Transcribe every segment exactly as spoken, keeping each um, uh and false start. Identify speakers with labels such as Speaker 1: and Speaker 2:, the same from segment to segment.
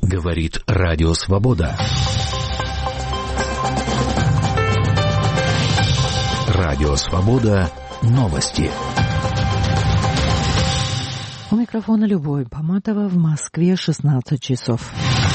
Speaker 1: Говорит Радио Свобода. Радио Свобода. Новости.
Speaker 2: У микрофона Любовь Поматова. В Москве шестнадцать часов.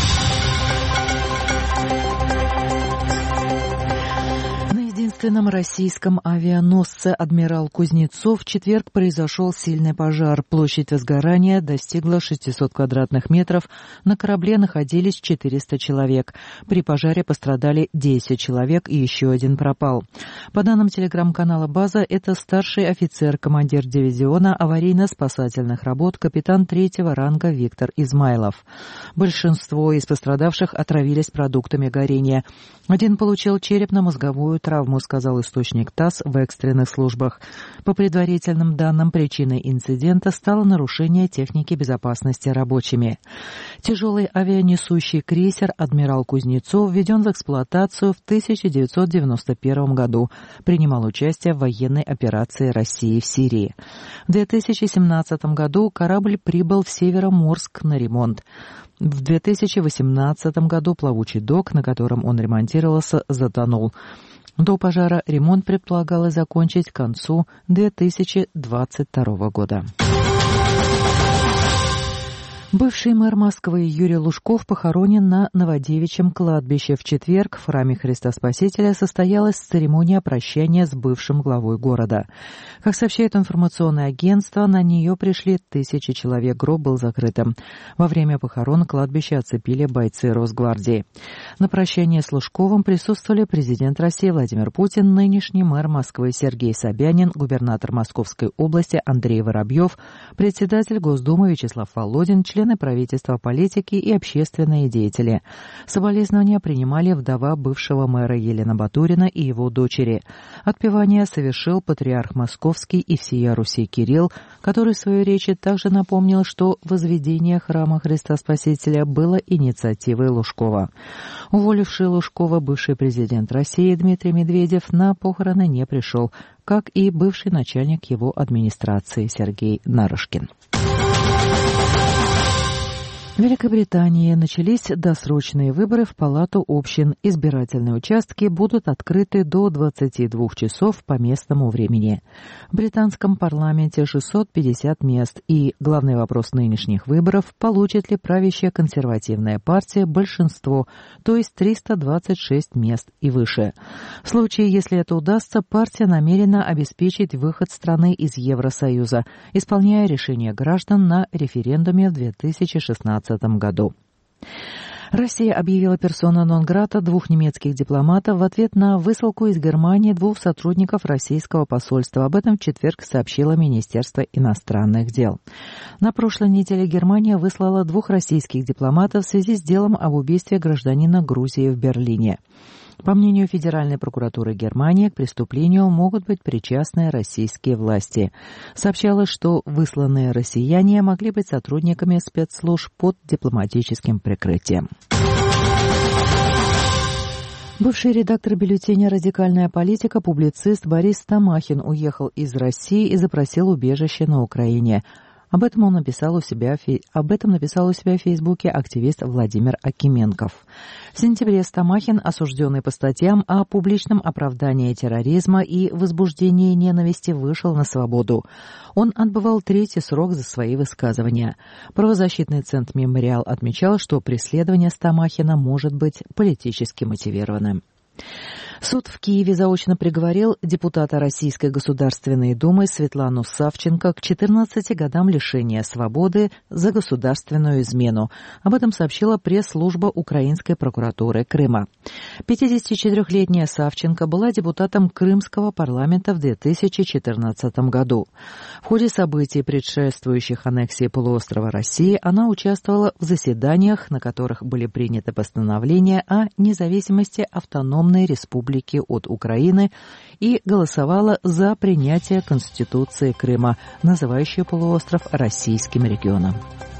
Speaker 2: В единственном российском авианосце «Адмирал Кузнецов» в четверг произошел сильный пожар. Площадь возгорания достигла шестисот квадратных метров. На корабле находились четыреста человек. При пожаре пострадали десять человек и еще один пропал. По данным телеграм-канала «База», это старший офицер, командир дивизиона аварийно-спасательных работ, капитан третьего ранга Виктор Измайлов. Большинство из пострадавших отравились продуктами горения. Один получил черепно-мозговую травму, сказал источник ТАСС в экстренных службах. По предварительным данным, причиной инцидента стало нарушение техники безопасности рабочими. Тяжелый авианесущий крейсер «Адмирал Кузнецов» введен в эксплуатацию в тысяча девятьсот девяносто первом году. Принимал участие в военной операции России в Сирии. В две тысячи семнадцатом году корабль прибыл в Североморск на ремонт. В две тысячи восемнадцатом году плавучий док, на котором он ремонтировался, затонул. До пожара ремонт предполагалось закончить к концу две тысячи двадцать второго года. Бывший мэр Москвы Юрий Лужков похоронен на Новодевичьем кладбище. В четверг в храме Христа Спасителя состоялась церемония прощания с бывшим главой города. Как сообщает информационное агентство, на нее пришли тысячи человек, гроб был закрытым. Во время похорон кладбище оцепили бойцы Росгвардии. На прощание с Лужковым присутствовали президент России Владимир Путин, нынешний мэр Москвы Сергей Собянин, губернатор Московской области Андрей Воробьев, председатель Госдумы Вячеслав Володин, член правительства, политики и общественные деятели. Соболезнования принимали вдова бывшего мэра Елена Батурина и его дочери. Отпевание совершил патриарх Московский и всея Руси Кирилл, который в своей речи также напомнил, что возведение храма Христа Спасителя было инициативой Лужкова. Уволивший Лужкова бывший президент России Дмитрий Медведев на похороны не пришел, как и бывший начальник его администрации Сергей Нарышкин. В Великобритании начались досрочные выборы в Палату общин. Избирательные участки будут открыты до двадцати двух часов по местному времени. В британском парламенте шестьсот пятьдесят мест, и главный вопрос нынешних выборов – получит ли правящая консервативная партия большинство, то есть триста двадцать шесть мест и выше. В случае, если это удастся, партия намерена обеспечить выход страны из Евросоюза, исполняя решение граждан на референдуме в две тысячи шестнадцатом году. Россия объявила персона нон-грата двух немецких дипломатов в ответ на высылку из Германии двух сотрудников российского посольства. Об этом в четверг сообщило Министерство иностранных дел. На прошлой неделе Германия выслала двух российских дипломатов в связи с делом об убийстве гражданина Грузии в Берлине. По мнению Федеральной прокуратуры Германии, к преступлению могут быть причастны российские власти. Сообщалось, что высланные россияне могли быть сотрудниками спецслужб под дипломатическим прикрытием. Бывший редактор бюллетеня «Радикальная политика», публицист Борис Тамахин уехал из России и запросил убежище на Украине. Об этом он написал у себя, об этом написал у себя в Фейсбуке активист Владимир Акименков. В сентябре Стамахин, осужденный по статьям о публичном оправдании терроризма и возбуждении ненависти, вышел на свободу. Он отбывал третий срок за свои высказывания. Правозащитный центр «Мемориал» отмечал, что преследование Стамахина может быть политически мотивированным. Суд в Киеве заочно приговорил депутата Российской Государственной Думы Светлану Савченко к четырнадцати годам лишения свободы за государственную измену. Об этом сообщила пресс-служба Украинской прокуратуры Крыма. пятидесятичетырёхлетняя Савченко была депутатом Крымского парламента в две тысячи четырнадцатом году. В ходе событий, предшествующих аннексии полуострова России, она участвовала в заседаниях, на которых были приняты постановления о независимости автономной республики от Украины, и голосовала за принятие Конституции Крыма, называющей полуостров российским регионом.